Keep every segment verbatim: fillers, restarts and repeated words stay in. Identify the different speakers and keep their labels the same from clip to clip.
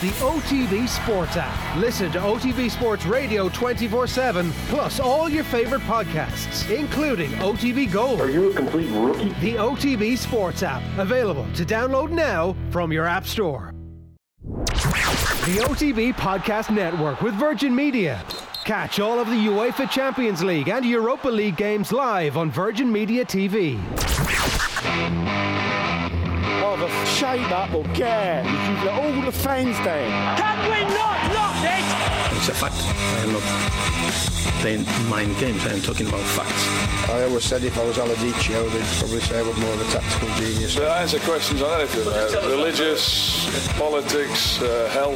Speaker 1: the O T B Sports app. Listen to O T B Sports Radio twenty-four seven, plus all your favourite podcasts, including O T B Gold.
Speaker 2: Are you a complete rookie?
Speaker 1: The O T B Sports app, available to download now from your app store. The O T B Podcast Network with Virgin Media. Catch all of the UEFA Champions League and Europa League games live on Virgin Media T V.
Speaker 3: Oh, the shade up or care. You've let all the fans down.
Speaker 4: Can we not lock it?
Speaker 5: It's a fact. I am not playing mind games. I am talking about facts.
Speaker 6: I always said if I was Aladicio, they'd probably say I was more of a tactical genius.
Speaker 7: They answer questions on anything. Uh, religious, politics, uh, health,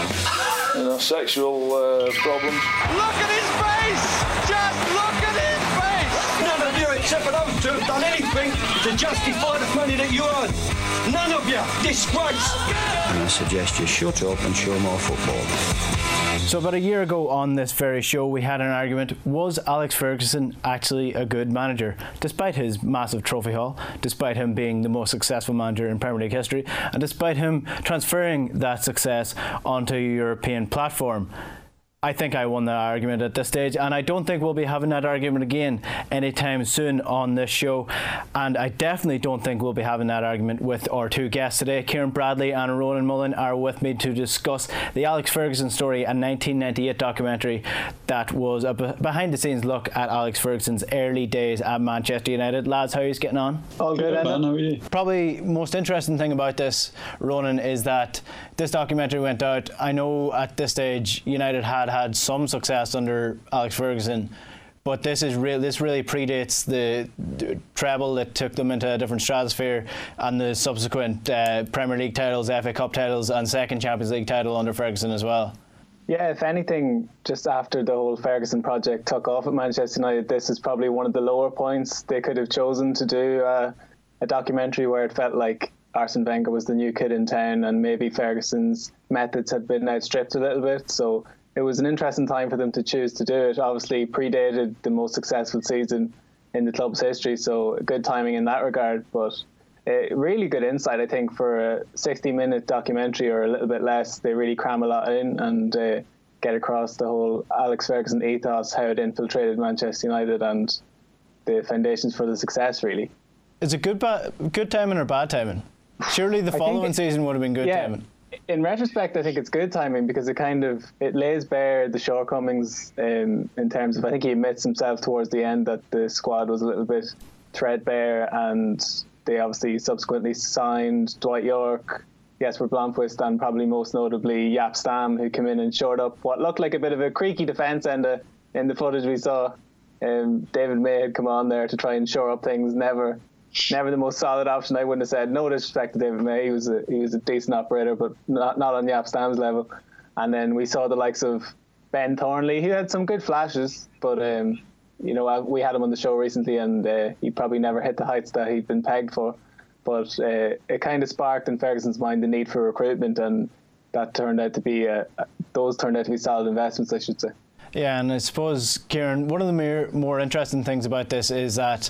Speaker 7: you know, sexual uh, problems.
Speaker 4: Look at his face! Just look at his face!
Speaker 8: None of you except for those two have done anything to justify the money that you earn. None of you. Disgrace.
Speaker 9: And I suggest you shut up and show more football.
Speaker 10: So about a year ago on this very show, we had an argument. Was Alex Ferguson actually a good manager? Despite his massive trophy haul, despite him being the most successful manager in Premier League history, and despite him transferring that success onto a European platform. I think I won that argument at this stage, and I don't think we'll be having that argument again anytime soon on this show. And I definitely don't think we'll be having that argument with our two guests today. Kieran Bradley and Ronan Mullen are with me to discuss the Alex Ferguson story, a nineteen ninety-eight documentary that was a behind-the-scenes look at Alex Ferguson's early days at Manchester United. Lads, how are you getting on?
Speaker 11: All good, man. How are you?
Speaker 10: Probably most interesting thing about this, Ronan, is that this documentary went out. I know at this stage United had had some success under Alex Ferguson, but this is real. This really predates the, the treble that took them into a different stratosphere, and the subsequent uh, Premier League titles, F A Cup titles, and second Champions League title under Ferguson as well.
Speaker 11: Yeah, if anything, just after the whole Ferguson project took off at Manchester United, this is probably one of the lower points. They could have chosen to do uh, a documentary where it felt like Arsene Wenger was the new kid in town, and maybe Ferguson's methods had been outstripped a little bit. So it was an interesting time for them to choose to do it. Obviously predated the most successful season in the club's history, so good timing in that regard. But uh, really good insight, I think, for a sixty minute documentary or a little bit less. They really cram a lot in and uh, get across the whole Alex Ferguson ethos, how it infiltrated Manchester United, and the foundations for the success, really.
Speaker 10: Is it good, ba- good timing or bad timing? Surely the following it, season would have been good
Speaker 11: yeah,
Speaker 10: timing.
Speaker 11: In retrospect, I think it's good timing because it kind of it lays bare the shortcomings um, in terms of, I think he admits himself towards the end that the squad was a little bit threadbare, and they obviously subsequently signed Dwight York, Jesper Blomqvist, and probably most notably Jaap Stam, who came in and shored up what looked like a bit of a creaky defence end uh, in the footage we saw. Um, David May had come on there to try and shore up things. Never Never the most solid option. I wouldn't have said. No disrespect to David May, he was a he was a decent operator, but not not on Jaap Stam's level. And then we saw the likes of Ben Thornley. He had some good flashes, but um, you know, we had him on the show recently, and uh, he probably never hit the heights that he'd been pegged for. But uh, it kind of sparked in Ferguson's mind the need for recruitment, and that turned out to be a, those turned out to be solid investments, I should say.
Speaker 10: Yeah, and I suppose, Kieran, one of the more, more interesting things about this is that,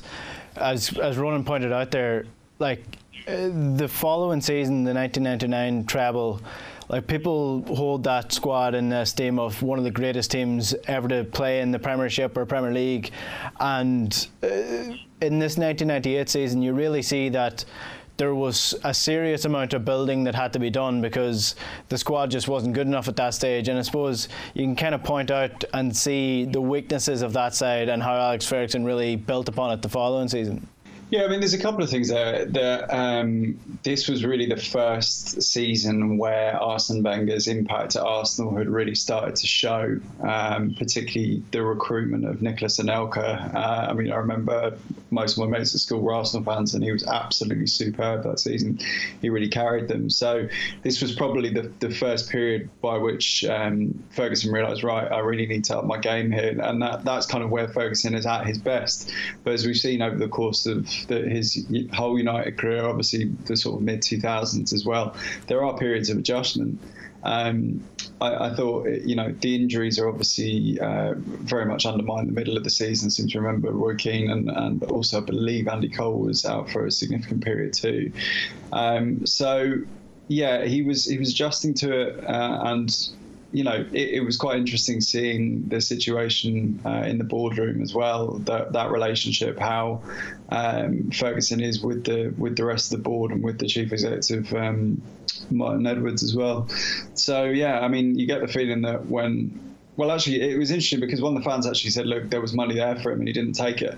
Speaker 10: as as Ronan pointed out there, like uh, the following season, the nineteen ninety-nine treble, like people hold that squad in esteem of one of the greatest teams ever to play in the Premiership or Premier League, and uh, in this nineteen ninety-eight season, you really see that there was a serious amount of building that had to be done because the squad just wasn't good enough at that stage. And I suppose you can kind of point out and see the weaknesses of that side and how Alex Ferguson really built upon it the following season.
Speaker 12: Yeah, I mean, there's a couple of things there. The, um, this was really the first season where Arsene Wenger's impact at Arsenal had really started to show, um, particularly the recruitment of Nicolas Anelka. Uh, I mean, I remember most of my mates at school were Arsenal fans, and he was absolutely superb that season. He really carried them. So this was probably the, the first period by which um, Ferguson realised, right, I really need to up my game here. And that, that's kind of where Ferguson is at his best. But as we've seen over the course of the, his whole United career, obviously the sort of mid two thousands as well, there are periods of adjustment. Um, I, I thought, you know, the injuries are obviously uh, very much undermined the middle of the season. I seem to remember Roy Keane and, and also I believe Andy Cole was out for a significant period too. Um, so yeah, he was he was adjusting to it, uh, and you know, it, it was quite interesting seeing the situation uh, in the boardroom as well. That that relationship, how um, Ferguson is with the with the rest of the board and with the chief executive um, Martin Edwards as well. So yeah, I mean, you get the feeling that when, well, actually, it was interesting because one of the fans actually said, look, there was money there for him and he didn't take it.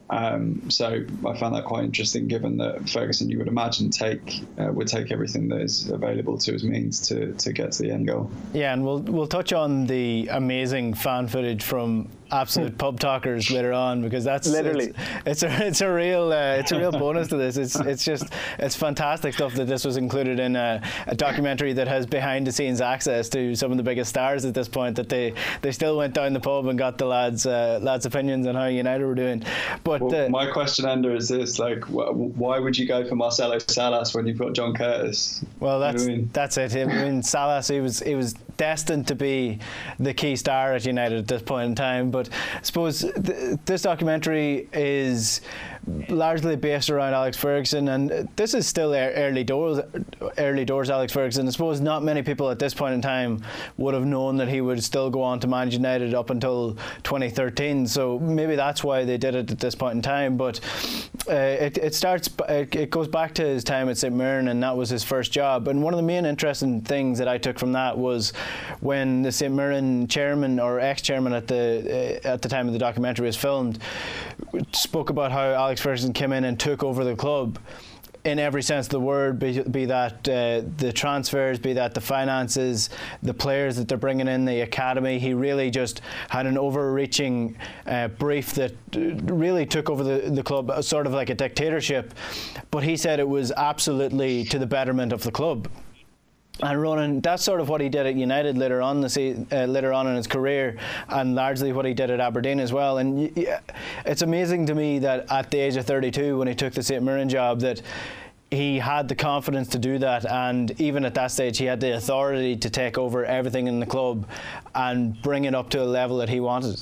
Speaker 12: Um, so I found that quite interesting, given that Ferguson, you would imagine, take uh, would take everything that is available to his means to, to get to the end goal.
Speaker 10: Yeah, and we'll we'll touch on the amazing fan footage from absolute pub talkers later on, because that's
Speaker 11: literally
Speaker 10: it's, it's a it's a real uh, it's a real bonus to this. It's it's just it's fantastic stuff that this was included in a, a documentary that has behind the scenes access to some of the biggest stars at this point. That they they still went down the pub and got the lads uh, lads opinions on how United were doing. But
Speaker 12: well,
Speaker 10: uh,
Speaker 12: my question, Ender, is this: like, wh- why would you go for Marcelo Salas when you've got John Curtis?
Speaker 10: Well, that's
Speaker 12: you know I mean?
Speaker 10: that's it. I mean, Salas, he was he was destined to be the key star at United at this point in time. But I suppose th- this documentary is largely based around Alex Ferguson, and this is still early doors, early doors Alex Ferguson. I suppose not many people at this point in time would have known that he would still go on to manage United up until twenty thirteen. So maybe that's why they did it at this point in time. But uh, it, it starts, it, it goes back to his time at Saint Mirren, and that was his first job. And one of the main interesting things that I took from that was when the Saint Mirren chairman or ex-chairman at the uh, at the time of the documentary was filmed, spoke about how Alex Ferguson came in and took over the club in every sense of the word, be, be that uh, the transfers, be that the finances, the players that they're bringing in, the academy. He really just had an overreaching uh, brief that really took over the, the club, sort of like a dictatorship. But he said it was absolutely to the betterment of the club. And Ronan, that's sort of what he did at United later on the se- uh, later on in his career, and largely what he did at Aberdeen as well. And y- y- it's amazing to me that at the age of thirty-two, when he took the Saint Mirren job, that he had the confidence to do that, and even at that stage he had the authority to take over everything in the club and bring it up to a level that he wanted.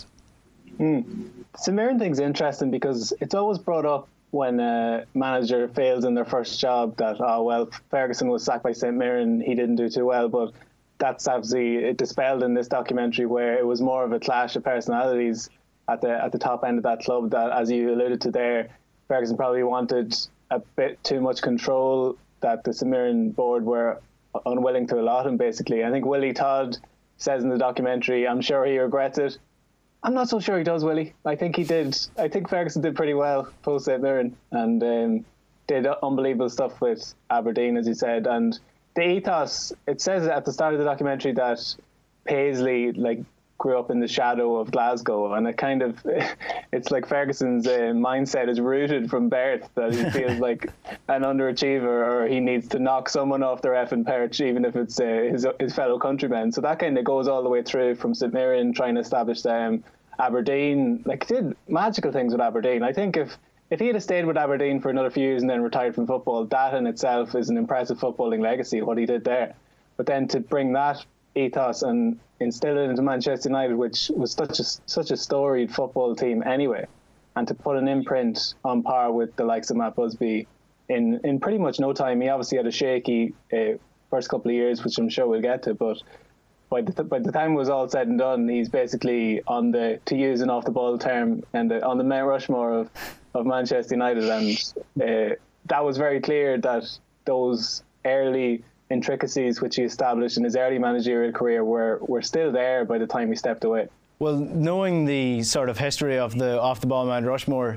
Speaker 11: Mm. The Saint Mirren thing's interesting because it's always brought up when a manager fails in their first job that, oh, well, Ferguson was sacked by Saint Mirren, he didn't do too well. But that's obviously dispelled in this documentary, where it was more of a clash of personalities at the at the top end of that club, that, as you alluded to there, Ferguson probably wanted a bit too much control that the Saint Mirren board were unwilling to allot him, basically. I think Willie Todd says in the documentary, I'm sure he regrets it. I'm not so sure he does, Willie. I think he did. I think Ferguson did pretty well post Saint Mirren, and um, did unbelievable stuff with Aberdeen, as you said. And the ethos, it says at the start of the documentary that Paisley like grew up in the shadow of Glasgow, and it kind of, it's like Ferguson's uh, mindset is rooted from birth, that he feels like an underachiever, or he needs to knock someone off their effing perch, even if it's uh, his his fellow countrymen. So that kind of goes all the way through from Saint Mirren, trying to establish them. Aberdeen, like, did magical things with Aberdeen. I think if if he had stayed with Aberdeen for another few years and then retired from football, that in itself is an impressive footballing legacy, what he did there. But then to bring that ethos and instill it into Manchester United, which was such a such a storied football team anyway, and to put an imprint on par with the likes of Matt Busby in in pretty much no time. He obviously had a shaky uh, first couple of years, which I'm sure we'll get to, but by the, th- by the time it was all said and done, he's basically on the, to use an off the ball term, and the, on the Mount Rushmore of, of Manchester United. And uh, that was very clear that those early intricacies which he established in his early managerial career were, were still there by the time he stepped away.
Speaker 10: Well, knowing the sort of history of the off the ball Mount Rushmore,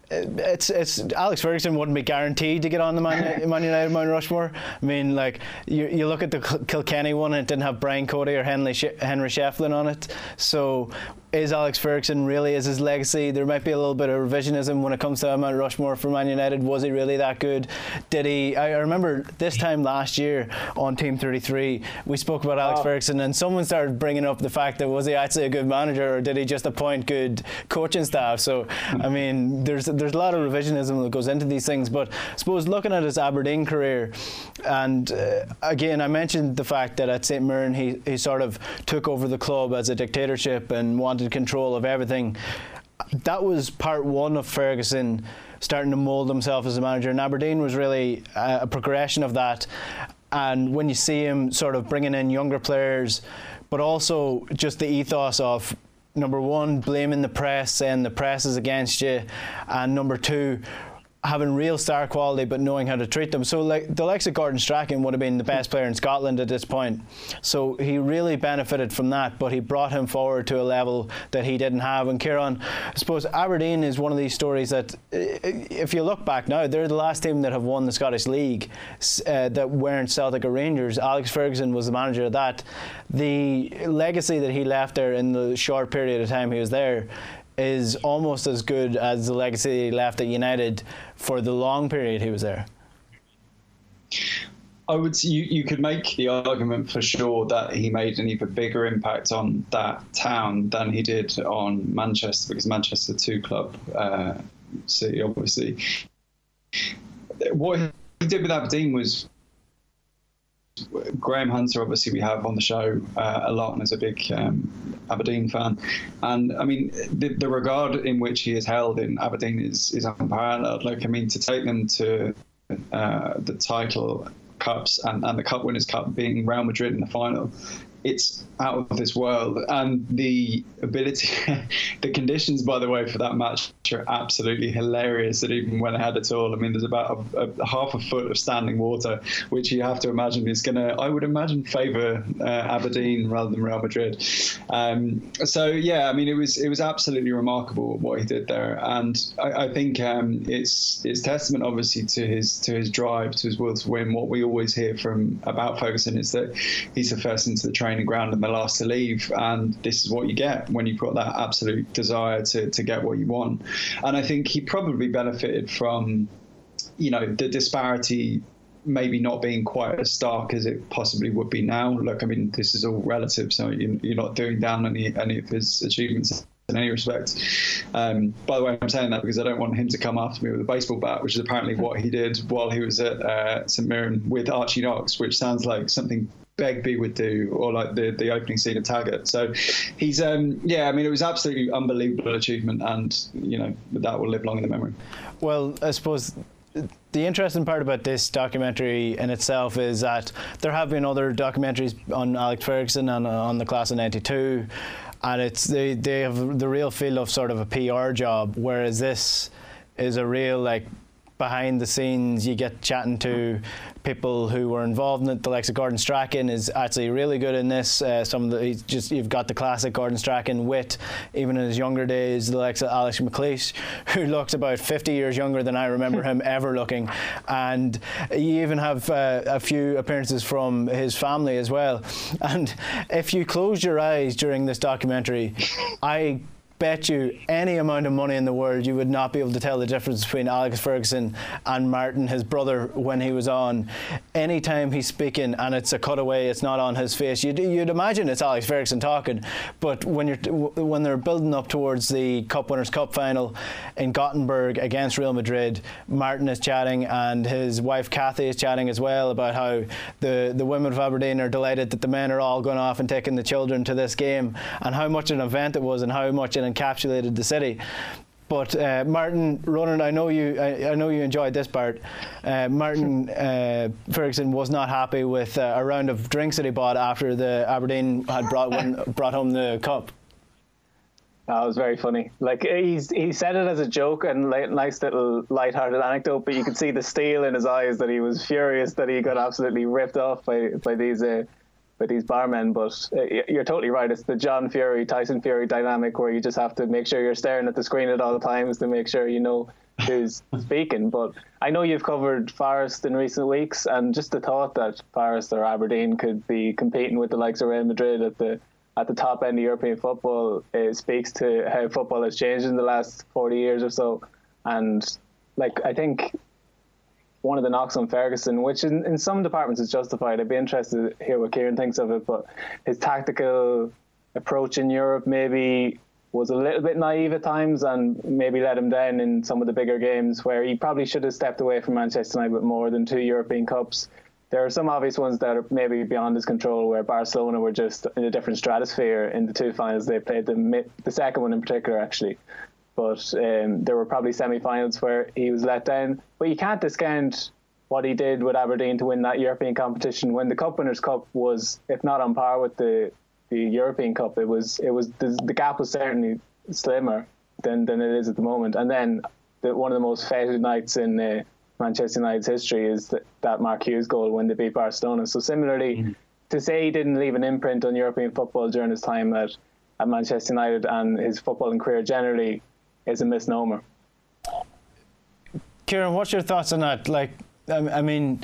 Speaker 10: It's it's Alex Ferguson wouldn't be guaranteed to get on the Man, Man United Mount Rushmore. I mean, like, you you look at the Kilkenny one, and it didn't have Brian Cody or Henry Henry Shefflin on it. So is Alex Ferguson really, is his legacy? There might be a little bit of revisionism when it comes to Mount Rushmore for Man United. Was he really that good? Did he? I remember this time last year on Team thirty-three, we spoke about Alex oh. Ferguson, and someone started bringing up the fact that was he actually a good manager, or did he just appoint good coaching staff? So I mean, there's there's a lot of revisionism that goes into these things. But I suppose looking at his Aberdeen career, and uh, again, I mentioned the fact that at Saint Mirren he, he sort of took over the club as a dictatorship and wanted control of everything. That was part one of Ferguson starting to mould himself as a manager, and Aberdeen was really a, a progression of that. And when you see him sort of bringing in younger players, but also just the ethos of, number one, blaming the press, saying the press is against you, and number two, having real star quality but knowing how to treat them. So like the likes of Gordon Strachan would have been the best player in Scotland at this point. So he really benefited from that, but he brought him forward to a level that he didn't have. And Kieran, I suppose Aberdeen is one of these stories that, if you look back now, they're the last team that have won the Scottish League uh, that weren't Celtic or Rangers. Alex Ferguson was the manager of that. The legacy that he left there in the short period of time he was there is almost as good as the legacy he left at United for the long period he was there.
Speaker 12: I would say you, you could make the argument for sure that he made an even bigger impact on that town than he did on Manchester, because Manchester two club uh, city, obviously. What he did with Aberdeen was, Graham Hunter, obviously, we have on the show uh, a lot, and is a big um, Aberdeen fan. And I mean, the, the regard in which he is held in Aberdeen is is unparalleled. Like, I mean, to take them to uh, the title cups and, and the Cup Winners' Cup, being Real Madrid in the final, it's out of this world. And the ability, the conditions, by the way, for that match are absolutely hilarious. That even went ahead at all. I mean, there's about a, a half a foot of standing water, which you have to imagine is going to, I would imagine, favour uh, Aberdeen rather than Real Madrid. Um, so yeah, I mean, it was it was absolutely remarkable what he did there, and I, I think um, it's it's testament, obviously, to his to his drive, to his will to win. What we always hear from about Ferguson is that he's the first into the training ground and the last to leave, and this is what you get when you've got that absolute desire to to get what you want. And I think he probably benefited from, you know, the disparity maybe not being quite as stark as it possibly would be now. Look, I mean, this is all relative, so you're not doing down any any of his achievements in any respect. Um, by the way, I'm saying that because I don't want him to come after me with a baseball bat, which is apparently what he did while he was at uh, St Mirren with Archie Knox, which sounds like something Begbie would do, or like the, the opening scene of Taggart. So he's, um, yeah, I mean, it was absolutely unbelievable achievement, and, you know, that will live long in the memory.
Speaker 10: Well, I suppose the interesting part about this documentary in itself is that there have been other documentaries on Alex Ferguson and on the class of ninety-two, and it's they, they have the real feel of sort of a P R job, whereas this is a real, like, behind the scenes. You get chatting to people who were involved in it. The likes of Gordon Strachan is actually really good in this. Uh, some of the he's just you've got the classic Gordon Strachan wit, even in his younger days. The likes of Alex McLeish, who looks about fifty years younger than I remember him ever looking, and you even have uh, a few appearances from his family as well. And if you close your eyes during this documentary, I bet you any amount of money in the world you would not be able to tell the difference between Alex Ferguson and Martin, his brother, when he was on. Anytime he's speaking and it's a cutaway, it's not on his face, you'd, you'd imagine it's Alex Ferguson talking. But when you're when they're building up towards the Cup Winners' Cup final in Gothenburg against Real Madrid, Martin is chatting, and his wife Kathy is chatting as well about how the, the women of Aberdeen are delighted that the men are all going off and taking the children to this game, and how much an event it was and how much it encapsulated the city. But uh, Martin, Ronan, I know you. I, I know you enjoyed this part. Uh, Martin uh, Ferguson was not happy with uh, a round of drinks that he bought after the Aberdeen had brought one, brought home the cup.
Speaker 11: That was very funny. Like, he's he said it as a joke and like, nice little light-hearted anecdote, but you could see the steel in his eyes that he was furious that he got absolutely ripped off by by these. Uh, By these barmen. But uh, you're totally right. It's the John Fury, Tyson Fury dynamic, where you just have to make sure you're staring at the screen at all times to make sure you know who's speaking. But I know you've covered Forest in recent weeks, and just the thought that Forest or Aberdeen could be competing with the likes of Real Madrid at the at the top end of European football, it speaks to how football has changed in the last forty years or so. And like, I think one of the knocks on Ferguson, which in, in some departments is justified, I'd be interested to hear what Kieran thinks of it, but his tactical approach in Europe maybe was a little bit naive at times and maybe let him down in some of the bigger games, where he probably should have stepped away from Manchester United with more than two European Cups. There are some obvious ones that are maybe beyond his control, where Barcelona were just in a different stratosphere in the two finals they played, the, the second one in particular, actually. But um, there were probably semi-finals where he was let down. But you can't discount what he did with Aberdeen to win that European competition, when the Cup Winners' Cup was, if not on par with the, the European Cup, it was it was the, the gap was certainly slimmer than, than it is at the moment. And then the, one of the most feted nights in uh, Manchester United's history is that, that Mark Hughes goal when they beat Barcelona. So similarly, mm-hmm. to say he didn't leave an imprint on European football during his time at, at Manchester United and his footballing career generally is a misnomer.
Speaker 10: Kieran, what's your thoughts on that? Like, I mean,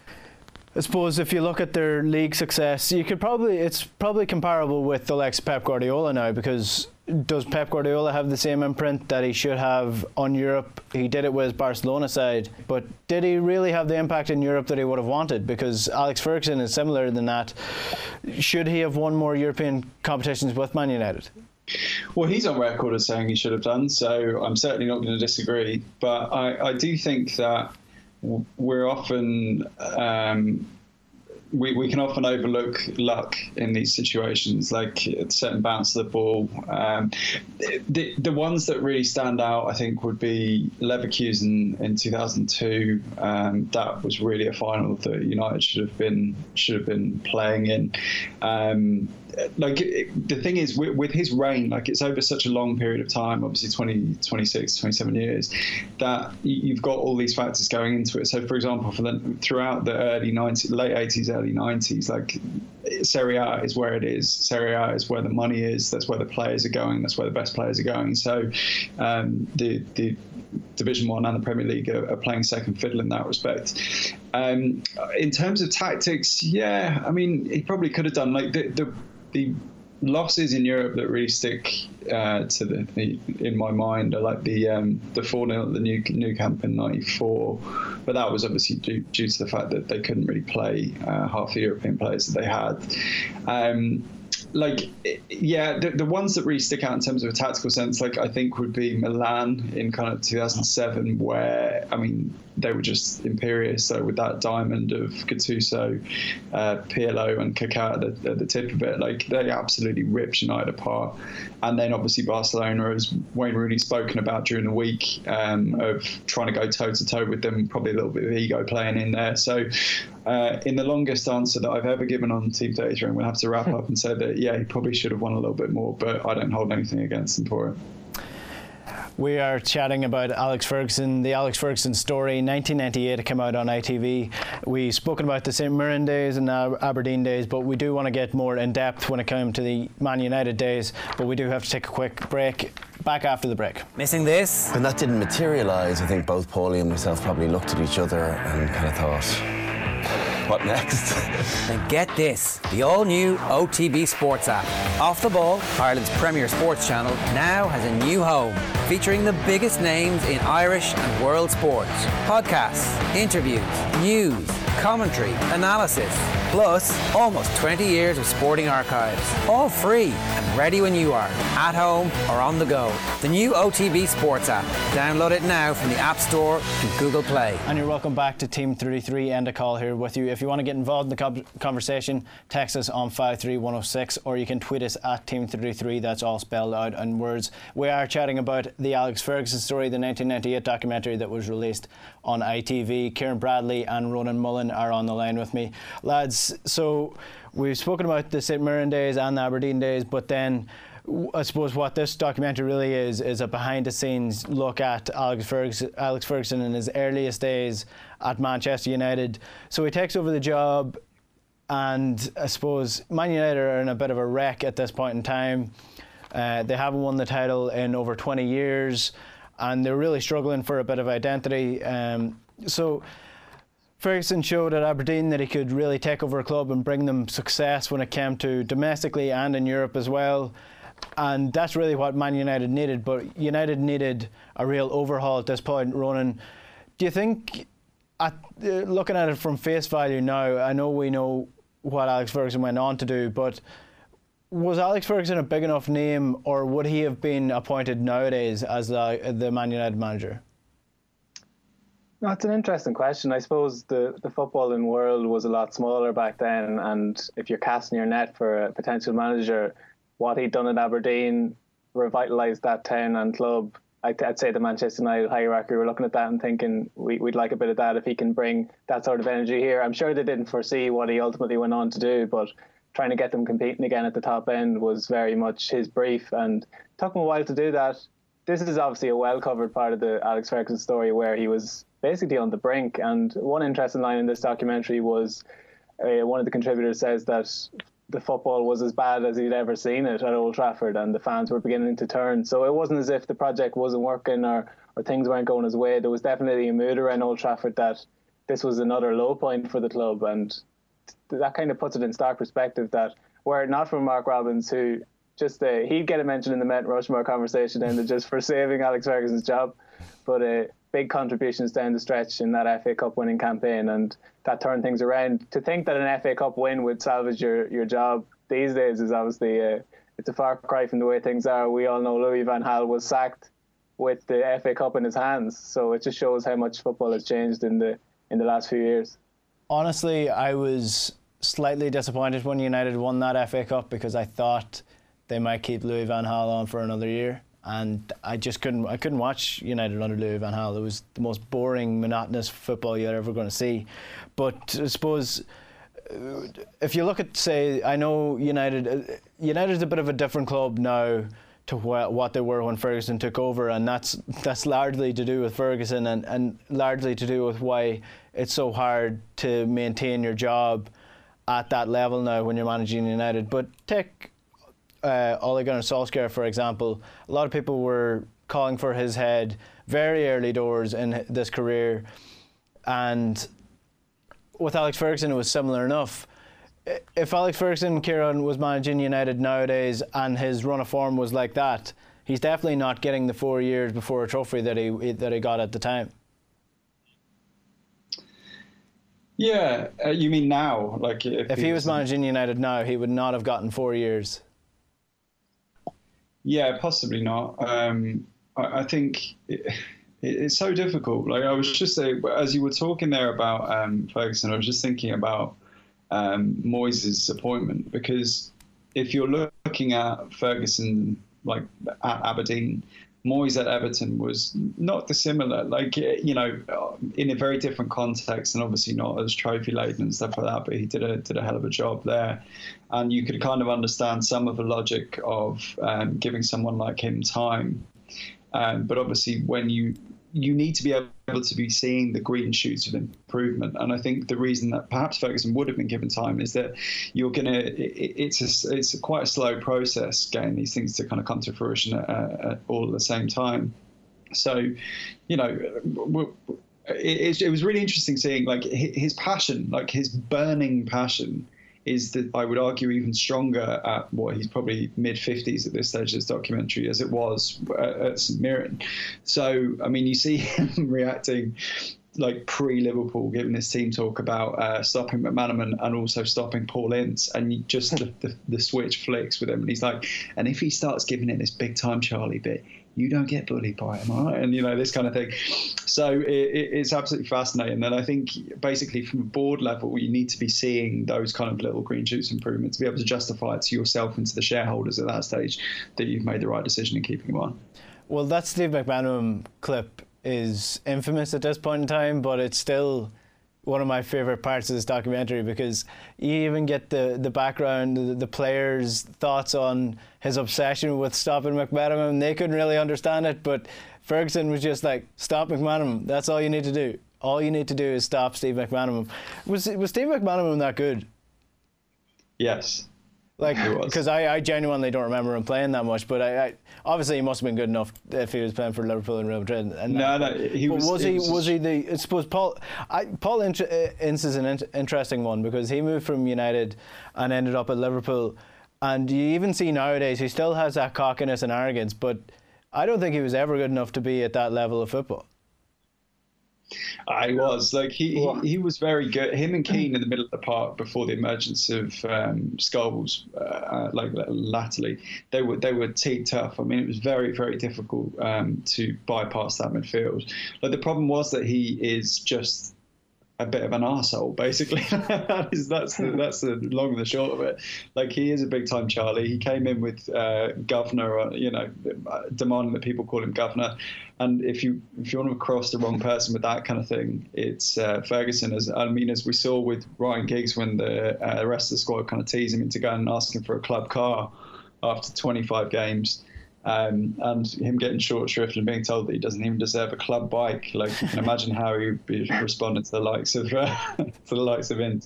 Speaker 10: I suppose if you look at their league success, you could probably it's probably comparable with the likes of Pep Guardiola now, because does Pep Guardiola have the same imprint that he should have on Europe? He did it with his Barcelona side, but did he really have the impact in Europe that he would have wanted? Because Alex Ferguson is similar than that. Should he have won more European competitions with Man United?
Speaker 12: Well, he's on record as saying he should have done, so I'm certainly not going to disagree. But I, I do think that we're often um, we, we can often overlook luck in these situations, like a certain bounce of the ball. Um, the the ones that really stand out, I think, would be Leverkusen in two thousand two. Um, that was really a final that United should have been should have been playing in. Um, like it, the thing is with, with his reign, like it's over such a long period of time, obviously twenty, twenty-six, twenty-seven years, that you've got all these factors going into it. So for example, for the, throughout the early nineties, late eighties, early nineties, like Serie A is where it is. Serie A is where the money is. That's where the players are going. That's where the best players are going. So um, the the Division One and the Premier League are, are playing second fiddle in that respect. Um, in terms of tactics, yeah, I mean, he probably could have done like the the, the losses in Europe that really stick uh, to the, the in my mind are like the um, the four nil at the New Nou Camp in ninety-four, but that was obviously due, due to the fact that they couldn't really play uh, half the European players that they had. Um, Like, yeah, the, the ones that really stick out in terms of a tactical sense, like I think would be Milan in kind of two thousand seven, where, I mean, they were just imperious. So with that diamond of Gattuso, uh, Pirlo and Kaká at the, at the tip of it, like they absolutely ripped United apart. And then obviously Barcelona, as Wayne Rooney's spoken about during the week, um, of trying to go toe-to-toe with them, probably a little bit of ego playing in there. So uh, in the longest answer that I've ever given on Team thirty-three, and we'll have to wrap up and say that, yeah, he probably should have won a little bit more, but I don't hold anything against him for it.
Speaker 10: We are chatting about Alex Ferguson, the Alex Ferguson story. nineteen ninety-eight, it came out on I T V. We've spoken about the Saint Mirren days and Aberdeen days, but we do want to get more in depth when it comes to the Man United days. But we do have to take a quick break. Back after the break.
Speaker 2: Missing this?
Speaker 13: When that didn't materialise, I think both Paulie and myself probably looked at each other and kind of thought, what next?
Speaker 2: Then get this, the all-new O T B Sports app. Off the Ball, Ireland's premier sports channel, now has a new home, featuring the biggest names in Irish and world sports. Podcasts, interviews, news, commentary, analysis, plus almost twenty years of sporting archives. All free and ready when you are, at home or on the go. The new O T B Sports app. Download it now from the App Store and Google Play.
Speaker 10: And you're welcome back to Team thirty-three. End a call here with you. If you want to get involved in the conversation, text us on five three one oh six, or you can tweet us at Team thirty-three. That's all spelled out in words. We are chatting about the Alex Ferguson story, the nineteen ninety-eight documentary that was released on I T V. Kieran Bradley and Ronan Mullen are on the line with me. Lads, so we've spoken about the Saint Mirren days and the Aberdeen days, but then I suppose what this documentary really is is a behind-the-scenes look at Alex Ferguson, Alex Ferguson in his earliest days at Manchester United. So he takes over the job, and I suppose Man United are in a bit of a wreck at this point in time. Uh, they haven't won the title in over twenty years, and they're really struggling for a bit of identity. Um, so Ferguson showed at Aberdeen that he could really take over a club and bring them success when it came to domestically and in Europe as well. And that's really what Man United needed. But United needed a real overhaul at this point. Ronan, do you think, at, uh, looking at it from face value now, I know we know what Alex Ferguson went on to do, but was Alex Ferguson a big enough name, or would he have been appointed nowadays as the, the Man United manager?
Speaker 11: That's an interesting question. I suppose the, the footballing world was a lot smaller back then, and if you're casting your net for a potential manager, what he'd done at Aberdeen revitalised that town and club I'd, I'd say the Manchester United hierarchy were looking at that and thinking we, we'd like a bit of that if he can bring that sort of energy here. I'm sure they didn't foresee what he ultimately went on to do, but trying to get them competing again at the top end was very much his brief, and it took him a while to do that. This is obviously a well-covered part of the Alex Ferguson story where he was basically on the brink, and one interesting line in this documentary was uh, one of the contributors says that the football was as bad as he'd ever seen it at Old Trafford, and the fans were beginning to turn. So it wasn't as if the project wasn't working or, or things weren't going his way. There was definitely a mood around Old Trafford that this was another low point for the club, and that kind of puts it in stark perspective that were it not for Mark Robins, who just uh, he'd get a mention in the Mount Rushmore conversation and just for saving Alex Ferguson's job, but uh, big contributions down the stretch in that F A Cup winning campaign, and that turned things around. To think that an F A Cup win would salvage your, your job these days is obviously uh, it's a far cry from the way things are. We all know Louis van Gaal was sacked with the F A Cup in his hands, so it just shows how much football has changed in the in the last few years.
Speaker 10: Honestly, I was slightly disappointed when United won that F A Cup because I thought they might keep Louis van Gaal on for another year, and I just couldn't I couldn't watch United under Louis van Gaal. It was the most boring, monotonous football you're ever going to see. But I suppose if you look at, say, I know United United's a bit of a different club now to what they were when Ferguson took over, and that's that's largely to do with Ferguson and, and largely to do with why it's so hard to maintain your job at that level now when you're managing United. But take uh, Ole Gunnar Solskjaer, for example. A lot of people were calling for his head very early doors in this career, and with Alex Ferguson it was similar enough. If Alex Ferguson, Kieran, was managing United nowadays and his run of form was like that, he's definitely not getting the four years before a trophy that he that he got at the time.
Speaker 12: Yeah, uh, you mean now? Like if,
Speaker 10: if he, he was managing United now, he would not have gotten four years.
Speaker 12: Yeah, possibly not. Um, I, I think it, it, it's so difficult. Like I was just saying, as you were talking there about um, Ferguson, I was just thinking about um, Moyes' appointment, because if you're looking at Ferguson like at Aberdeen, Moyes at Everton was not dissimilar, like, you know, in a very different context and obviously not as trophy laden and stuff like that, but he did a did a hell of a job there. And you could kind of understand some of the logic of um, giving someone like him time. Um, but obviously when you you need to be able to be seeing the green shoots of improvement. And I think the reason that perhaps Ferguson would have been given time is that you're going to, it, it's a, it's a quite a slow process getting these things to kind of come to fruition at, at all at the same time. So, you know, it, it was really interesting seeing like his passion, like his burning passion is that I would argue even stronger at what he's probably mid fifties at this stage of this documentary as it was at St Mirren. So, I mean, you see him reacting like pre-Liverpool, giving his team talk about uh, stopping McManaman and also stopping Paul Ince, and you just the, the, the switch flicks with him. And he's like, and if he starts giving it this big time Charlie bit, you don't get bullied by him, all right? And, you know, this kind of thing. So it, it, it's absolutely fascinating. And I think basically from a board level, you need to be seeing those kind of little green shoots improvements to be able to justify it to yourself and to the shareholders at that stage that you've made the right decision in keeping him on.
Speaker 10: Well, that Steve McManaman clip is infamous at this point in time, but it's still one of my favourite parts of this documentary because you even get the, the background, the, the players' thoughts on his obsession with stopping McManaman. They couldn't really understand it, but Ferguson was just like, stop McManaman. That's all you need to do. All you need to do is stop Steve McManaman. Was was Steve McManaman that good?
Speaker 12: Yes.
Speaker 10: Like, because I, I genuinely don't remember him playing that much, but I, I obviously he must have been good enough if he was playing for Liverpool and Real Madrid. And
Speaker 12: no, no, he was.
Speaker 10: Was he?
Speaker 12: Was,
Speaker 10: was he the? I suppose Paul. I, Paul Ince is an in, interesting one because he moved from United and ended up at Liverpool, and you even see nowadays he still has that cockiness and arrogance, but I don't think he was ever good enough to be at that level of football.
Speaker 12: I was like he, he he was very good. Him and Keane in the middle of the park before the emergence of um, Scholes, uh, like latterly, they were they were teed tough. I mean, it was very very difficult um, to bypass that midfield. Like the problem was that he is just a bit of an arsehole, basically. that is, that's the, that's the long and the short of it. Like, he is a big time Charlie. He came in with uh, governor, you know, demanding that people call him governor. And if you if you want to cross the wrong person with that kind of thing, it's uh, Ferguson. As I mean, as we saw with Ryan Giggs, when the uh, rest of the squad kind of teased him into going and asking for a club car after twenty-five games. Um, and him getting short shrift and being told that he doesn't even deserve a club bike. Like, you can imagine how he'd be responding to the likes of uh, to the likes of Ince.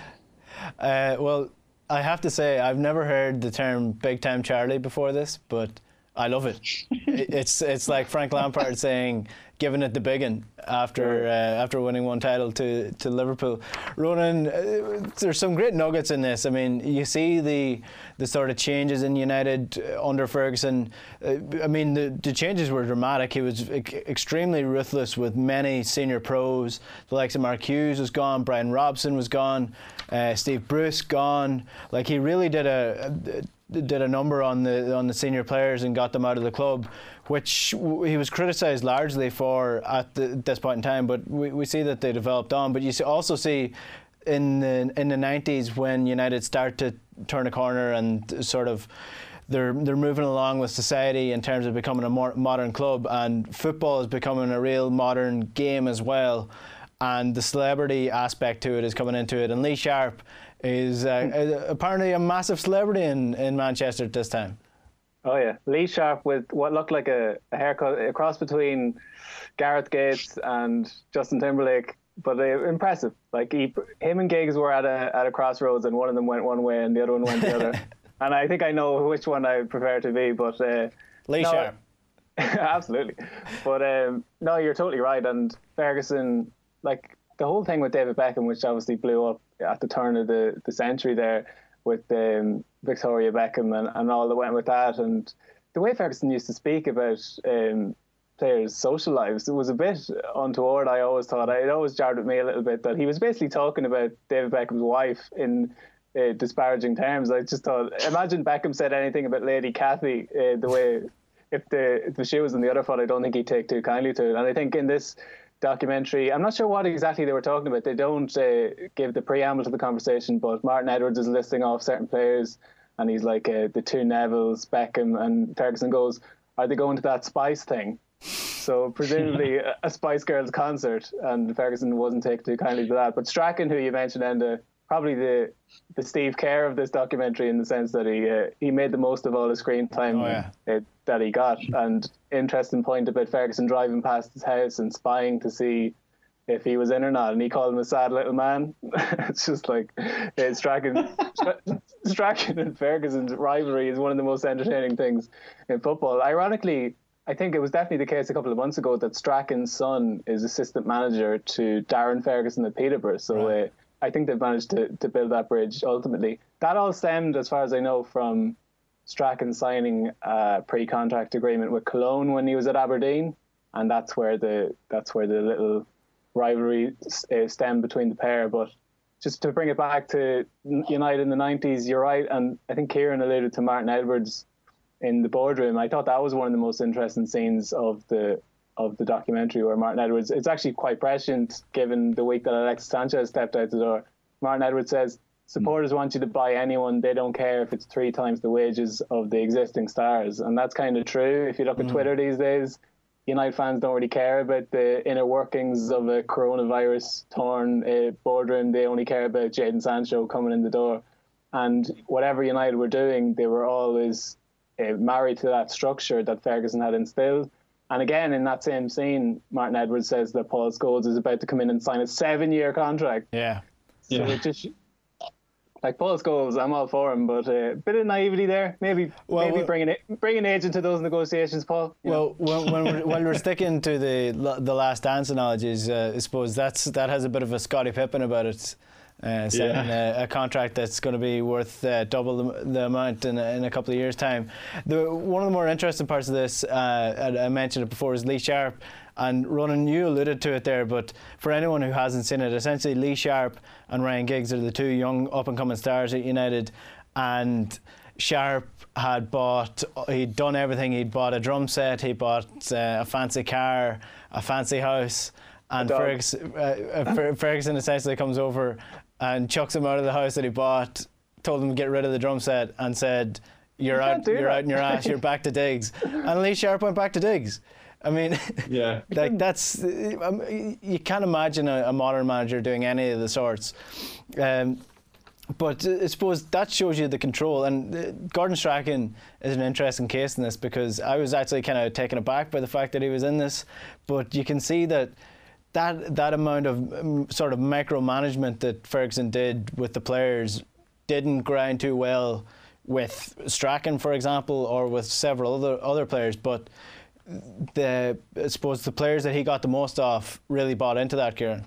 Speaker 10: Uh, well, I have to say, I've never heard the term "big time Charlie" before this, but I love it. it's it's like Frank Lampard saying, "Giving it the biggin" after uh, after winning one title to, to Liverpool. Ronan, uh, there's some great nuggets in this. I mean, you see the the sort of changes in United under Ferguson. Uh, I mean, the, the changes were dramatic. He was e- extremely ruthless with many senior pros. The likes of Mark Hughes was gone, Brian Robson was gone, uh, Steve Bruce gone. Like, he really did a, a did a number on the on the senior players and got them out of the club, which he was criticised largely for at the, this point in time. But we, we see that they developed on. But you also see in the in the nineties, when United start to turn a corner and sort of they're they're moving along with society in terms of becoming a more modern club, and football is becoming a real modern game as well, and the celebrity aspect to it is coming into it. And Lee Sharpe is uh, apparently a massive celebrity in, in Manchester at this time.
Speaker 11: Oh yeah, Lee Sharpe with what looked like a, a haircut, a cross between Gareth Gates and Justin Timberlake, but uh, impressive. Like, he, him and Giggs were at a at a crossroads, and one of them went one way and the other one went the other. And I think I know which one I prefer to be, but uh,
Speaker 10: Lee
Speaker 11: no,
Speaker 10: Sharpe.
Speaker 11: Absolutely. But um, no, you're totally right. And Ferguson, like the whole thing with David Beckham, which obviously blew up at the turn of the, the century there with um, Victoria Beckham and, and all that went with that. And the way Ferguson used to speak about um, players' social lives, it was a bit untoward, I always thought. It always jarred with me a little bit that he was basically talking about David Beckham's wife in uh, disparaging terms. I just thought, imagine Beckham said anything about Lady Cathy, uh, the way, if the, if the shoe was on the other foot, I don't think he'd take too kindly to it. And I think in this documentary, I'm not sure what exactly they were talking about. They don't uh, give the preamble to the conversation, but Martin Edwards is listing off certain players, and he's like uh, the two Nevilles, Beckham, and Ferguson goes, are they going to that Spice thing? So presumably a, a Spice Girls concert, and Ferguson wasn't taken too kindly to that. But Strachan, who you mentioned, Enda, probably the the Steve Kerr of this documentary, in the sense that he uh, he made the most of all the screen time
Speaker 10: oh, yeah.
Speaker 11: uh, that he got. And interesting point about Ferguson driving past his house and spying to see if he was in or not, and he called him a sad little man. It's just like uh, Strachan, Strachan and Ferguson's rivalry is one of the most entertaining things in football. Ironically, I think it was definitely the case a couple of months ago that Strachan's son is assistant manager to Darren Ferguson at Peterborough. So right. uh, I think they've managed to, to build that bridge ultimately. That all stemmed, as far as I know, from Strachan signing a pre-contract agreement with Cologne when he was at Aberdeen, and that's where the that's where the little rivalry uh, stemmed between the pair. But just to bring it back to United in the nineties, you're right, and I think Kieran alluded to Martin Edwards in the boardroom. I thought that was one of the most interesting scenes of the of the documentary, where Martin Edwards, it's actually quite prescient given the week that Alexis Sanchez stepped out the door. Martin Edwards says, supporters mm. want you to buy anyone, they don't care if it's three times the wages of the existing stars. And that's kind of true. If you look at mm. Twitter these days, United fans don't really care about the inner workings of a coronavirus torn uh, boardroom. They only care about Jadon Sancho coming in the door. And whatever United were doing, they were always uh, married to that structure that Ferguson had instilled. And again, in that same scene, Martin Edwards says that Paul Scholes is about to come in and sign a seven-year contract.
Speaker 10: Yeah.
Speaker 11: So
Speaker 10: yeah.
Speaker 11: it just, like, Paul Scholes, I'm all for him, but a uh, bit of naivety there. Maybe well, maybe well, bring, an, bring an agent to those negotiations, Paul.
Speaker 10: Well, when, when, we're, when we're sticking to the the Last Dance analogies, uh, I suppose that's that has a bit of a Scottie Pippen about it. Uh, signing yeah. a, a contract that's going to be worth uh, double the, the amount in a, in a couple of years' time. The, one of the more interesting parts of this, uh, I, I mentioned it before, is Lee Sharpe. And Ronan, you alluded to it there, but for anyone who hasn't seen it, essentially Lee Sharpe and Ryan Giggs are the two young up-and-coming stars at United. And Sharpe had bought, he'd done everything. He'd bought a drum set, he bought uh, a fancy car, a fancy house, and Ferguson, uh, Ferguson essentially comes over and chucks him out of the house that he bought, told him to get rid of the drum set, and said, "You're you out, you're that. out in your ass. You're back to Diggs." And Lee Sharp went back to Diggs. I mean,
Speaker 12: yeah,
Speaker 10: like that's um, you can't imagine a, a modern manager doing any of the sorts. Um, but I suppose that shows you the control. And uh, Gordon Strachan is an interesting case in this, because I was actually kind of taken aback by the fact that he was in this. But you can see that that that amount of um, sort of micromanagement that Ferguson did with the players didn't grind too well with Strachan, for example, or with several other other players. But the I suppose the players that he got the most off really bought into that, Kieran.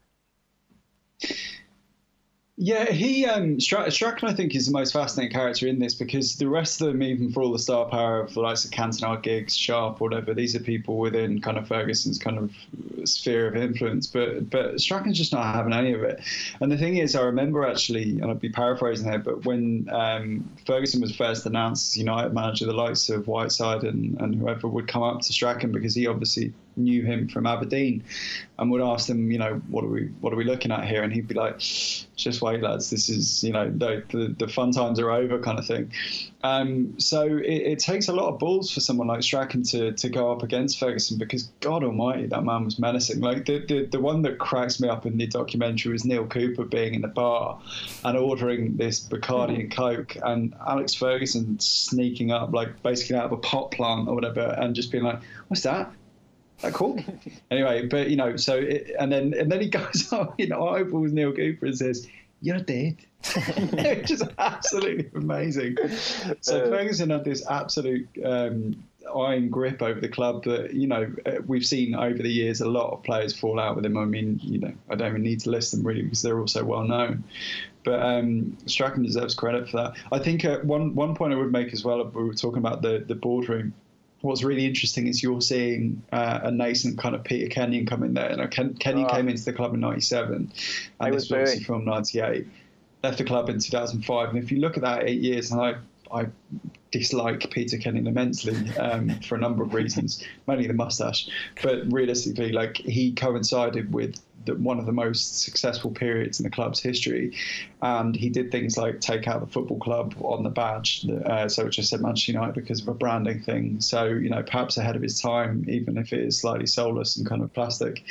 Speaker 12: Yeah, he um, Strachan, I think, is the most fascinating character in this, because the rest of them, even for all the star power of the likes of Cantona, Giggs, Sharp, whatever, these are people within kind of Ferguson's kind of sphere of influence. But but Strachan's just not having any of it. And the thing is, I remember actually, and I'll be paraphrasing here, but when um, Ferguson was first announced as United manager, the likes of Whiteside and, and whoever would come up to Strachan, because he obviously knew him from Aberdeen, and would ask them, you know, what are we what are we looking at here? And he'd be like, just wait, lads, this is, you know, the the, the fun times are over, kind of thing. Um, so it, it takes a lot of balls for someone like Strachan to to go up against Ferguson, because God Almighty, that man was menacing. Like the the, the one that cracks me up in the documentary was Neil Cooper being in the bar and ordering this Bacardi and Coke, and Alex Ferguson sneaking up, like basically out of a pot plant or whatever, and just being like, what's that? That cool. Anyway, but you know, so it, and then and then he goes up, you know, eyeballs Neil Cooper and says, "You're dead," which is absolutely amazing. So uh, Ferguson had this absolute um, iron grip over the club that, you know, we've seen over the years a lot of players fall out with him. I mean, you know, I don't even need to list them really, because they're all so well known. But um, Strachan deserves credit for that. I think uh, one one point I would make as well, we were talking about the the boardroom. What's really interesting is you're seeing uh, a nascent kind of Peter Kenyon come in there. You know, Ken, Kenyon oh. came into the club in ninety-seven, and this was obviously from ninety-eight. Left the club in two thousand five, and if you look at that eight years, and I, I dislike Peter Kenyon immensely um, for a number of reasons, mainly the moustache. But realistically, like, he coincided with the, one of the most successful periods in the club's history, and he did things like take out the football club on the badge, uh, so it just said Manchester United because of a branding thing. So, you know, perhaps ahead of his time, even if it is slightly soulless and kind of plastic.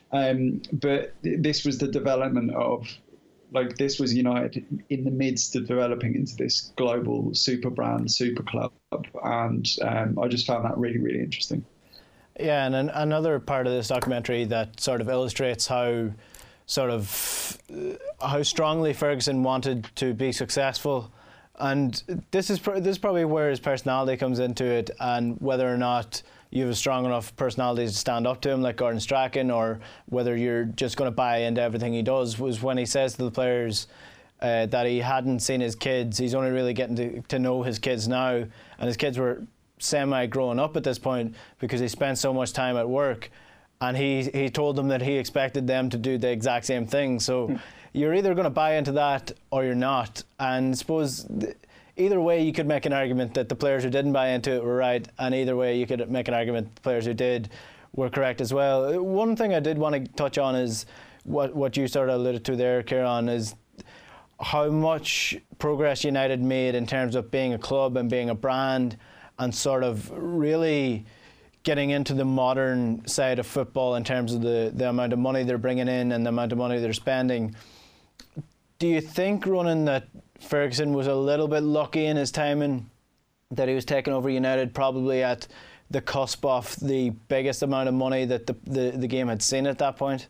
Speaker 12: Um, but th- this was the development of, like, this was United in the midst of developing into this global super brand, super club, and um, I just found that really, really interesting.
Speaker 10: Yeah, and an, another part of this documentary that sort of illustrates how sort of uh, how strongly Ferguson wanted to be successful, and this is pr- this is probably where his personality comes into it, and whether or not you have a strong enough personality to stand up to him like Gordon Strachan, or whether you're just going to buy into everything he does, was when he says to the players uh, that he hadn't seen his kids. He's only really getting to, to know his kids now, and his kids were semi-growing up at this point because he spent so much time at work, and he he told them that he expected them to do the exact same thing. So mm. you're either going to buy into that or you're not, and I suppose th- either way you could make an argument that the players who didn't buy into it were right, and either way you could make an argument the players who did were correct as well. One thing I did want to touch on is what what you sort of alluded to there, Kieran, is how much progress United made in terms of being a club and being a brand, and sort of really getting into the modern side of football in terms of the, the amount of money they're bringing in and the amount of money they're spending. Do you think, Ronan, that Ferguson was a little bit lucky in his timing, that he was taking over United probably at the cusp of the biggest amount of money that the, the, the game had seen at that point?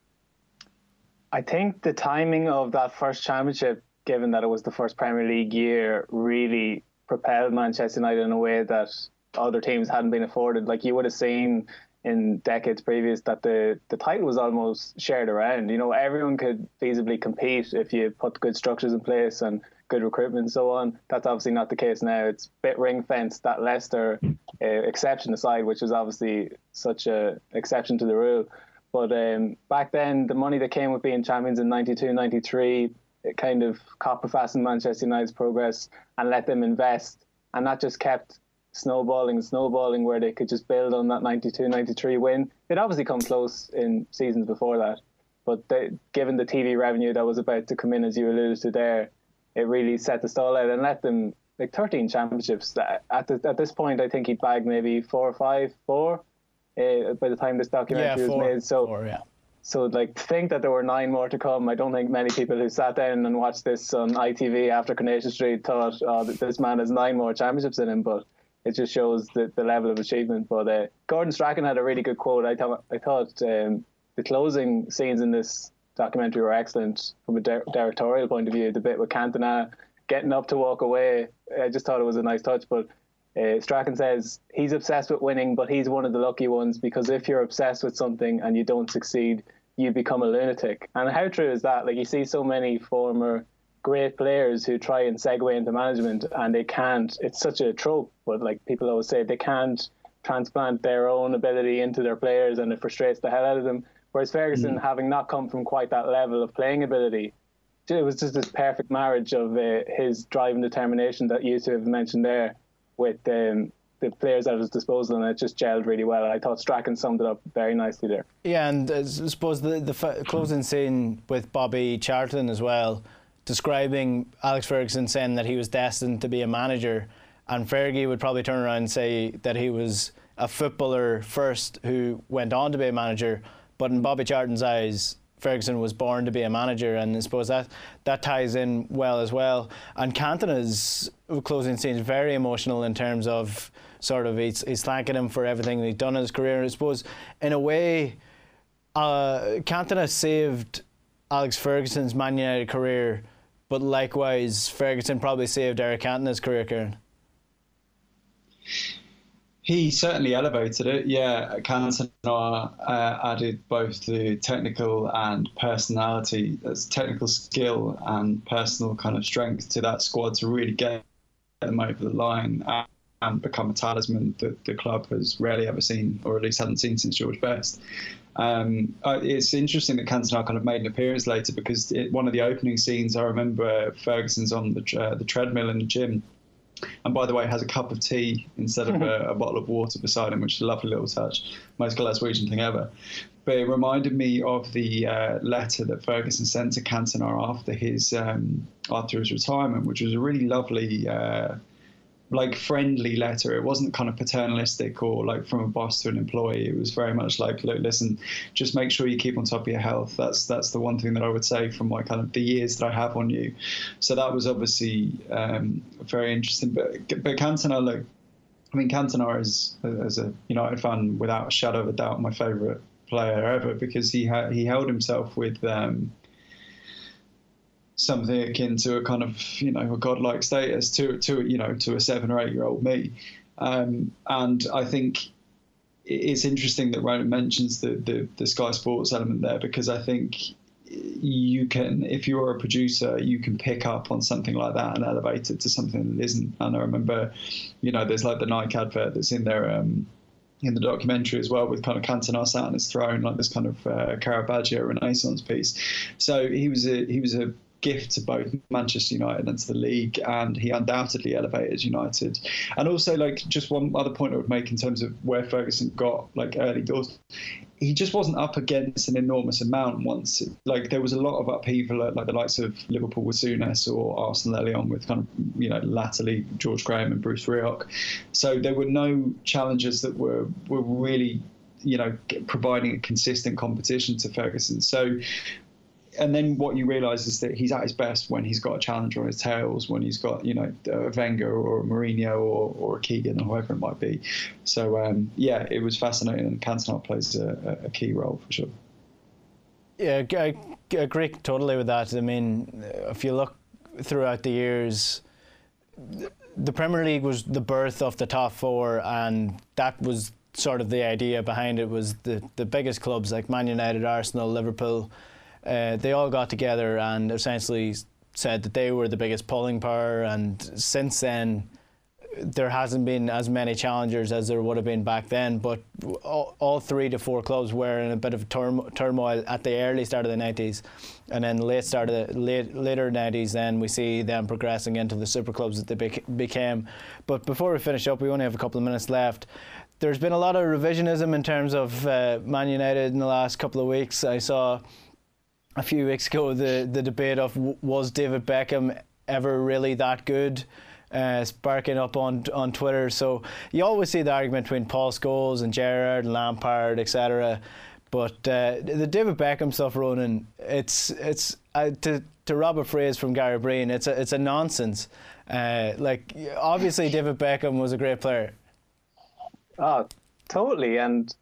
Speaker 11: I think the timing of that first championship, given that it was the first Premier League year, really propelled Manchester United in a way that other teams hadn't been afforded. Like, you would have seen in decades previous that the, the title was almost shared around. You know, everyone could feasibly compete if you put good structures in place and good recruitment and so on. That's obviously not the case now. It's a bit ring-fenced, that Leicester uh, exception aside, which is obviously such a exception to the rule. But um, back then, the money that came with being champions in ninety-two, ninety-three, it kind of copper fastened Manchester United's progress and let them invest, and that just kept snowballing and snowballing where they could just build on that ninety-two ninety-three win. They'd obviously come close in seasons before that, but they, given the T V revenue that was about to come in, as you alluded to there, it really set the stall out and let them, like thirteen championships. At the, at this point, I think he'd bagged maybe four or five, four uh, by the time this documentary
Speaker 10: yeah, four,
Speaker 11: was made. So,
Speaker 10: four, yeah.
Speaker 11: So, like, to think that there were nine more to come, I don't think many people who sat down and watched this on I T V after Coronation Street thought, oh, this man has nine more championships in him, but it just shows the, the level of achievement. But uh, Gordon Strachan had a really good quote. I, th- I thought um, the closing scenes in this documentary were excellent from a di- directorial point of view. The bit with Cantona getting up to walk away, I just thought it was a nice touch. But uh, Strachan says he's obsessed with winning, but he's one of the lucky ones, because if you're obsessed with something and you don't succeed, you become a lunatic. And how true is that? Like, you see so many former great players who try and segue into management and they can't. It's such a trope, but like people always say, they can't transplant their own ability into their players, and it frustrates the hell out of them. Whereas Ferguson, mm. having not come from quite that level of playing ability, it was just this perfect marriage of uh, his drive and determination that you two have mentioned there with um, the players at his disposal, and it just gelled really well. I thought Strachan summed it up very nicely there.
Speaker 10: Yeah, and uh, I suppose the, the f- closing scene with Bobby Charlton as well, describing Alex Ferguson saying that he was destined to be a manager, and Fergie would probably turn around and say that he was a footballer first who went on to be a manager, but in Bobby Charlton's eyes, Ferguson was born to be a manager, and I suppose that, that ties in well as well. And Cantona's closing scene is very emotional in terms of sort of he's, he's thanking him for everything that he's done in his career. I suppose in a way, uh, Cantona saved Alex Ferguson's Man United career, but likewise Ferguson probably saved Eric Cantona's career, Kieran.
Speaker 12: He certainly elevated it, yeah. Cantona uh, added both the technical and personality, that's technical skill and personal kind of strength to that squad to really get them over the line and, and become a talisman that the club has rarely ever seen, or at least hadn't seen since George Best. Um, uh, it's interesting that Cantona kind of made an appearance later, because it, one of the opening scenes, I remember Ferguson's on the, uh, the treadmill in the gym. And by the way, has a cup of tea instead of a, a bottle of water beside him, which is a lovely little touch. Most Glaswegian thing ever. But it reminded me of the uh, letter that Ferguson sent to Cantona after his um, after his retirement, which was a really lovely, uh, like friendly letter. It wasn't kind of paternalistic or like from a boss to an employee. It was very much like, look, listen, just make sure you keep on top of your health. That's that's the one thing that I would say from my kind of the years that I have on you. So that was obviously um, very interesting. But but Cantona, look, I mean, Cantona is, as a United fan, without a shadow of a doubt, my favourite player ever, because he ha- he held himself with Um, something akin to a kind of, you know, a godlike status to, to you know, to a seven or eight year old me. Um, and I think it's interesting that Ronan mentions the, the, the Sky Sports element there, because I think you can, if you're a producer, you can pick up on something like that and elevate it to something that isn't. And I remember, you know, there's like the Nike advert that's in there, um, in the documentary as well, with kind of Cantona sat on his throne, like this kind of uh, Caravaggio Renaissance piece. So he was a, he was a, gift to both Manchester United and to the league, and he undoubtedly elevated United. And also, like, just one other point I would make in terms of where Ferguson got like early doors, he just wasn't up against an enormous amount once. Like, there was a lot of upheaval at like the likes of Liverpool with Souness or Arsenal early on with kind of, you know, latterly George Graham and Bruce Rioch. So there were no challenges that were were really, you know, providing a consistent competition to Ferguson. So and then what you realise is that he's at his best when he's got a challenger on his tails, when he's got, you know, a Wenger or a Mourinho or, or a Keegan or whoever it might be. So, um, yeah, it was fascinating, and Cantona plays a, a key role for sure.
Speaker 10: Yeah, I agree totally with that. I mean, if you look throughout the years, the Premier League was the birth of the top four, and that was sort of the idea behind it. Was the, the biggest clubs like Man United, Arsenal, Liverpool, Uh, they all got together and essentially said that they were the biggest pulling power, and since then there hasn't been as many challengers as there would have been back then, but all, all three to four clubs were in a bit of turm- turmoil at the early start of the nineties, and then the late start of the late, later nineties, then we see them progressing into the super clubs that they bec- became. But before we finish up, we only have a couple of minutes left. There's been a lot of revisionism in terms of uh, Man United in the last couple of weeks. I saw a few weeks ago the, the debate of w- was David Beckham ever really that good, uh, sparking up on on Twitter. So you always see the argument between Paul Scholes and Gerrard and Lampard, et cetera. But uh, the David Beckham stuff, Ronan, it's it's uh, to to rob a phrase from Gary Breen, it's a it's a nonsense. Uh, like obviously David Beckham was a great player.
Speaker 11: Oh, totally. And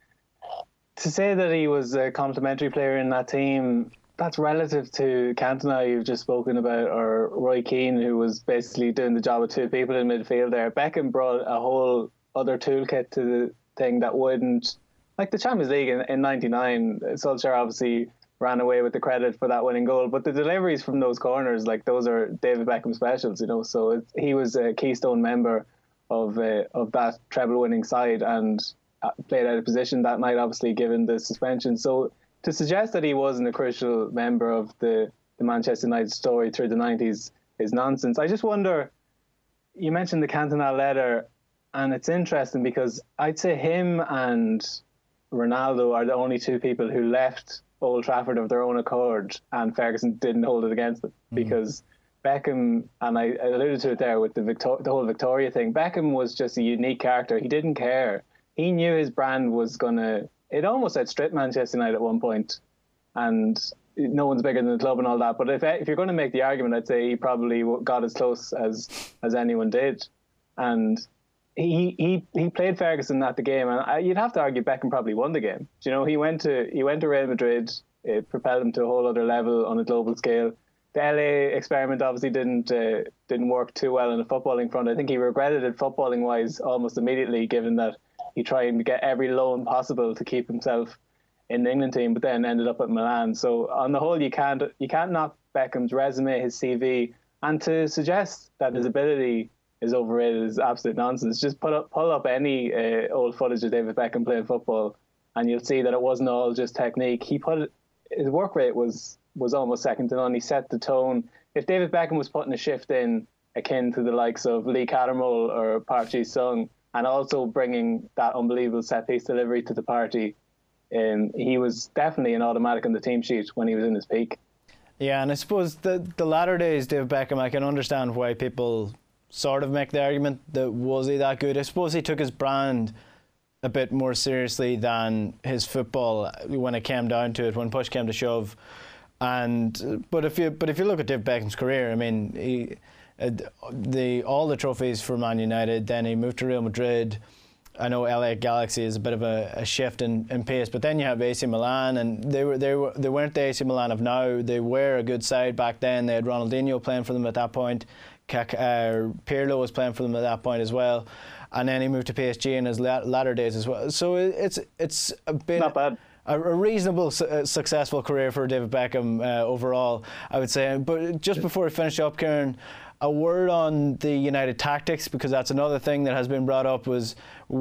Speaker 11: to say that he was a complimentary player in that team, that's relative to Cantona, you've just spoken about, or Roy Keane, who was basically doing the job of two people in midfield there. Beckham brought a whole other toolkit to the thing that wouldn't, like the Champions League in, in ninety-nine, Solskjaer obviously ran away with the credit for that winning goal, but the deliveries from those corners, like those are David Beckham specials, you know, so it, he was a keystone member of uh, of that treble-winning side and played out of position that night, obviously, given the suspension. So to suggest that he wasn't a crucial member of the, the Manchester United story through the nineties is nonsense. I just wonder, you mentioned the Cantona letter, and it's interesting because I'd say him and Ronaldo are the only two people who left Old Trafford of their own accord, and Ferguson didn't hold it against them. Mm-hmm. Because Beckham, and I alluded to it there with the Victor- the whole Victoria thing, Beckham was just a unique character. He didn't care. He knew his brand was going to, it almost outstripped Manchester United at one point, and no one's bigger than the club and all that. But if if you're going to make the argument, I'd say he probably got as close as as anyone did. And he he he played Ferguson at the game, and I, you'd have to argue Beckham probably won the game. You know, he went to he went to Real Madrid. It propelled him to a whole other level on a global scale. The L A experiment obviously didn't uh, didn't work too well on the footballing front. I think he regretted it footballing wise almost immediately, given that he tried to get every loan possible to keep himself in the England team, but then ended up at Milan. So on the whole, you can't you can't knock Beckham's resume, his C V, and to suggest that his ability is overrated is absolute nonsense. Just put up pull up any uh, old footage of David Beckham playing football, and you'll see that it wasn't all just technique. He put it, his work rate was was almost second to none. He set the tone. If David Beckham was putting a shift in akin to the likes of Lee Cattermole or Park Ji-sung, and also bringing that unbelievable set-piece delivery to the party, Um, he was definitely an automatic on the team sheet when he was in his peak.
Speaker 10: Yeah, and I suppose the the latter days, David Beckham, I can understand why people sort of make the argument that was he that good. I suppose he took his brand a bit more seriously than his football when it came down to it, when push came to shove. And but if you but if you look at David Beckham's career, I mean, he, uh, the all the trophies for Man United. Then he moved to Real Madrid. I know L A Galaxy is a bit of a, a shift in, in pace, but then you have A C Milan, and they were they were they weren't the A C Milan of now. They were a good side back then. They had Ronaldinho playing for them at that point. Kak, uh, Pirlo was playing for them at that point as well, and then he moved to P S G in his latter days as well. So it's it's been
Speaker 11: not bad.
Speaker 10: A, a reasonable su- successful career for David Beckham uh, overall, I would say. But just before we finish up, Kieran, a word on the United tactics, because that's another thing that has been brought up. Was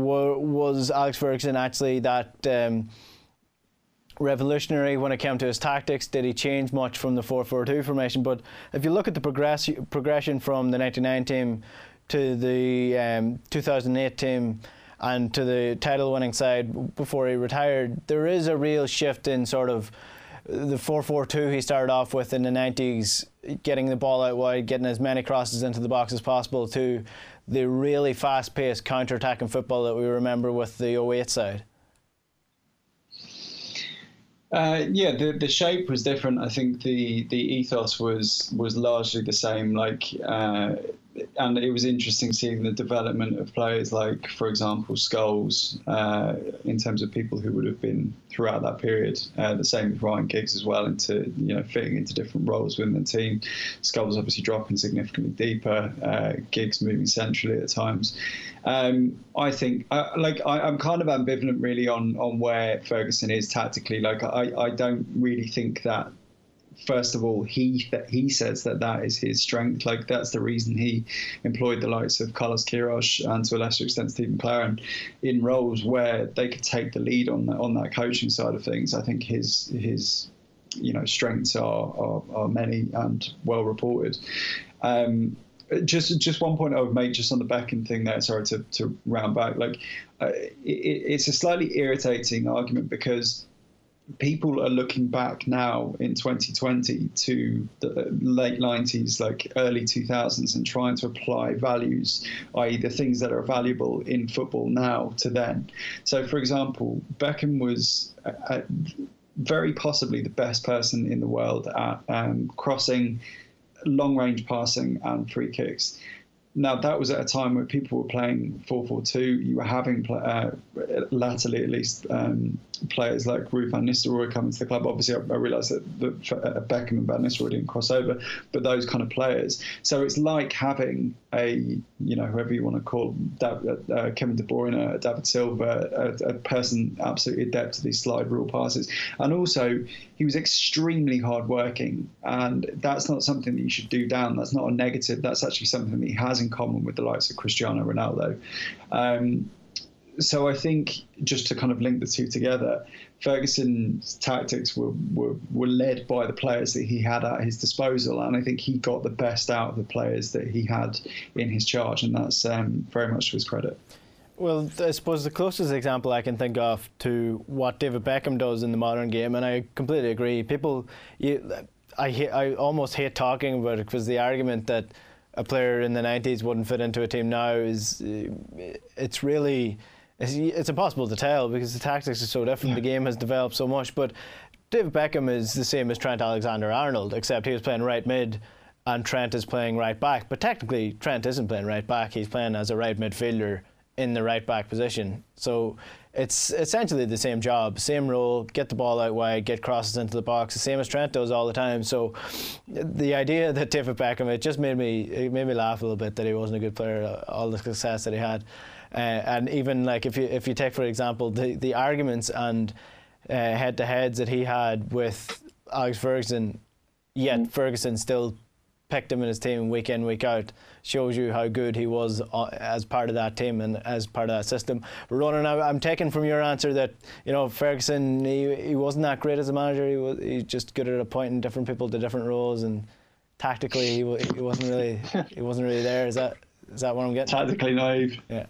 Speaker 10: was Alex Ferguson actually that um, revolutionary when it came to his tactics? Did he change much from the four four two formation? But if you look at the progress progression from the ninety-nine team to the um, two thousand eight team and to the title-winning side before he retired, there is a real shift in sort of the four four two he started off with in the nineties, getting the ball out wide, getting as many crosses into the box as possible, to the really fast-paced counter-attacking football that we remember with the oh eight side.
Speaker 12: Uh, yeah, the the shape was different. I think the the ethos was was largely the same. Like, uh, and it was interesting seeing the development of players like, for example, Scholes, uh, in terms of people who would have been throughout that period. Uh, the same with Ryan Giggs as well, into you know fitting into different roles within the team. Scholes obviously dropping significantly deeper, uh, Giggs moving centrally at times. Um, I think, uh, like, I, I'm kind of ambivalent really on on where Ferguson is tactically. Like, I, I don't really think that first of all, he he says that that is his strength. Like, that's the reason he employed the likes of Carlos Queiroz and to a lesser extent Stephen Claren in roles where they could take the lead on the, on that coaching side of things. I think his his you know strengths are are, are many and well reported. Um, Just just one point I would make just on the Beckham thing there, sorry to, to round back, like uh, it, it's a slightly irritating argument because people are looking back now in twenty twenty to the late nineties, like early two thousands, and trying to apply values, that is the things that are valuable in football now to then. So, for example, Beckham was uh, very possibly the best person in the world at um, crossing, long-range passing and free kicks. Now, that was at a time where people were playing four four two. You were having, uh, latterly at least, um, players like Ruud van Nistelrooy coming to the club. Obviously, I, I realise that, that Beckham and Van Nistelrooy didn't cross over, but those kind of players. So it's like having a, you know, whoever you want to call them, uh, Kevin De Bruyne, David Silva, a, a person absolutely adept to these slide rule passes. And also, he was extremely hardworking, and that's not something that you should do down. That's not a negative. That's actually something that he has in common with the likes of Cristiano Ronaldo. Um, so I think, just to kind of link the two together, Ferguson's tactics were, were, were led by the players that he had at his disposal, and I think he got the best out of the players that he had in his charge, and that's um, very much to his credit.
Speaker 10: Well, I suppose the closest example I can think of to what David Beckham does in the modern game, and I completely agree. People, you, I hate, I almost hate talking about it, because the argument that a player in the nineties wouldn't fit into a team now is, it's really, it's, it's impossible to tell because the tactics are so different. The game has developed so much. But David Beckham is the same as Trent Alexander-Arnold, except he was playing right mid and Trent is playing right back. But technically, Trent isn't playing right back. He's playing as a right midfielder in the right back position. So it's essentially the same job, same role, get the ball out wide, get crosses into the box, the same as Trent does all the time. So the idea that David Beckham, it just made me it made me laugh a little bit that he wasn't a good player, all the success that he had. Uh, and even like if you if you take, for example, the, the arguments and uh, head-to-heads that he had with Alex Ferguson, yet mm. Ferguson still picked him in his team week in, week out, shows you how good he was as part of that team and as part of that system. But Ronan, I'm taking from your answer that, you know, Ferguson, he, he wasn't that great as a manager. He was he's just good at appointing different people to different roles, and tactically he, he wasn't really he wasn't really there. Is that is that what I'm getting?
Speaker 12: Tactically naive.
Speaker 10: Yeah.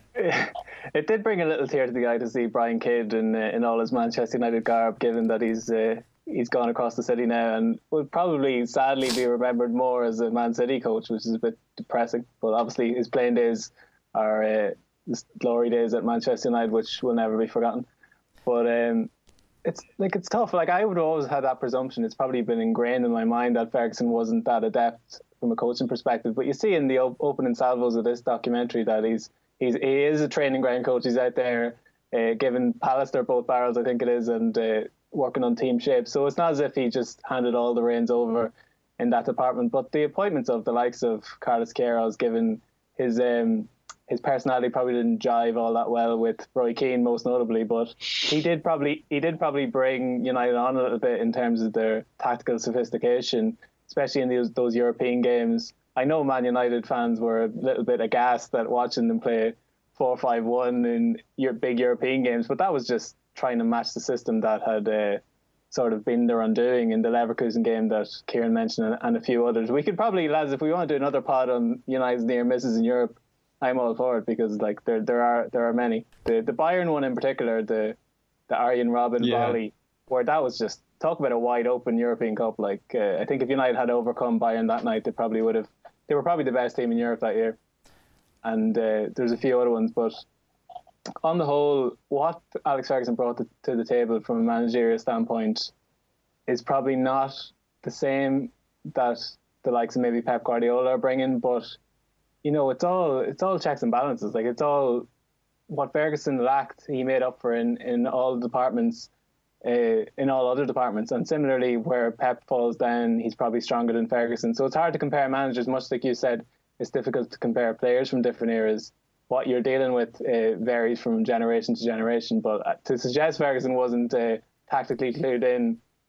Speaker 11: It did bring a little tear to the eye to see Brian Kidd in uh, in all his Manchester United garb, given that he's. Uh, He's gone across the city now and would probably sadly be remembered more as a Man City coach, which is a bit depressing. But obviously his playing days are uh, his glory days at Manchester United, which will never be forgotten. But um, it's like it's tough. Like I would have always had that presumption. It's probably been ingrained in my mind that Ferguson wasn't that adept from a coaching perspective. But you see in the op- opening salvos of this documentary that he's he's he is a training ground coach. He's out there uh, giving Pallister both barrels, I think it is, and. Uh, working on team shape. So it's not as if he just handed all the reins over in that department. But the appointments of the likes of Carlos Queiroz, given his um, his personality probably didn't jive all that well with Roy Keane, most notably, but he did probably he did probably bring United on a little bit in terms of their tactical sophistication, especially in those those European games. I know Man United fans were a little bit aghast at watching them play four five one in your big European games, but that was just trying to match the system that had uh, sort of been their undoing in the Leverkusen game that Kieran mentioned and, and a few others. We could probably, lads, if we want to do another pod on United's near misses in Europe, I'm all for it because like there there are there are many. The the Bayern one in particular, the the Arjen Robben
Speaker 12: yeah.
Speaker 11: volley, where that was just talk about a wide open European Cup. Like uh, I think if United had overcome Bayern that night, they probably would have. They were probably the best team in Europe that year, and uh, there's a few other ones, but. On the whole, what Alex Ferguson brought to, to the table from a managerial standpoint is probably not the same that the likes of maybe Pep Guardiola are bringing, but you know, it's all it's all checks and balances. Like it's all what Ferguson lacked, he made up for in in all departments, uh, in all other departments, and similarly, where Pep falls down, he's probably stronger than Ferguson. So it's hard to compare managers. Much like you said, it's difficult to compare players from different eras. What you're dealing with uh, varies from generation to generation, but to suggest Ferguson wasn't uh, tactically clued in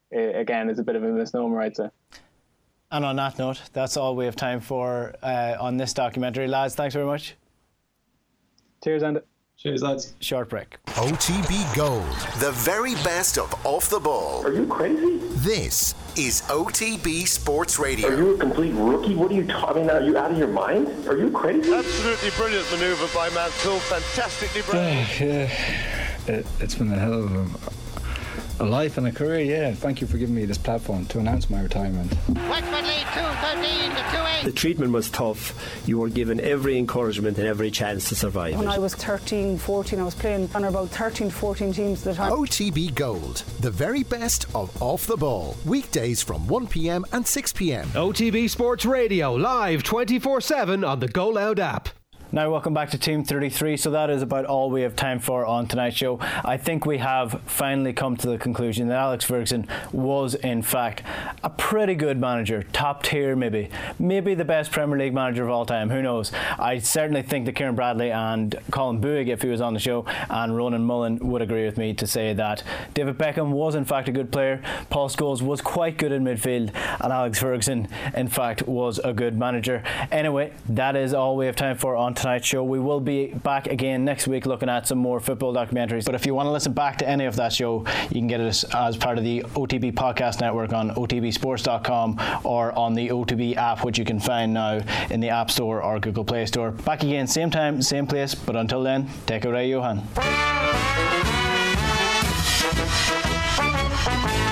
Speaker 11: uh, again, is a bit of a misnomer, I'd say.
Speaker 10: And on that note, that's all we have time for uh, on this documentary. Lads, thanks very much.
Speaker 11: Cheers, Andy.
Speaker 12: Cheers, lads.
Speaker 10: Short break.
Speaker 14: O T B Gold, the very best of Off the Ball.
Speaker 15: Are you crazy?
Speaker 14: This is O T B Sports Radio.
Speaker 15: Are you a complete rookie? What are you talking? Are you out of your mind? Are you crazy?
Speaker 16: Absolutely brilliant manoeuvre by Mansell. Fantastically brilliant.
Speaker 17: Uh, yeah, it, it's been a hell of a, a life and a career. Yeah, thank you for giving me this platform to announce my retirement.
Speaker 18: Wexford lead two thirteen to two eight.
Speaker 19: The treatment was tough. You were given every encouragement and every chance to survive.
Speaker 20: When
Speaker 19: it.
Speaker 20: I was thirteen, fourteen, I was playing on about thirteen, fourteen teams at the time.
Speaker 14: O T B Gold, the very best of Off the Ball. Weekdays from one p.m. and six p.m.
Speaker 1: O T B Sports Radio, live twenty-four seven on the Go Loud app.
Speaker 10: Now welcome back to Team thirty-three. So that is about all we have time for on tonight's show. I think we have finally come to the conclusion that Alex Ferguson was in fact a pretty good manager, top tier maybe, maybe the best Premier League manager of all time, who knows. I certainly think that Kieran Bradley and Colin Buig, if he was on the show, and Ronan Mullen would agree with me to say that David Beckham was in fact a good player, Paul Scholes was quite good in midfield, and Alex Ferguson in fact was a good manager. Anyway, that is all we have time for on tonight's show. We will be back again next week looking at some more football documentaries. But if you want to listen back to any of that show, you can get it as, as part of the O T B Podcast Network on O T B sports dot com or on the O T B app, which you can find now in the App Store or Google Play Store. Back again, same time, same place. But until then, take it away, Johan.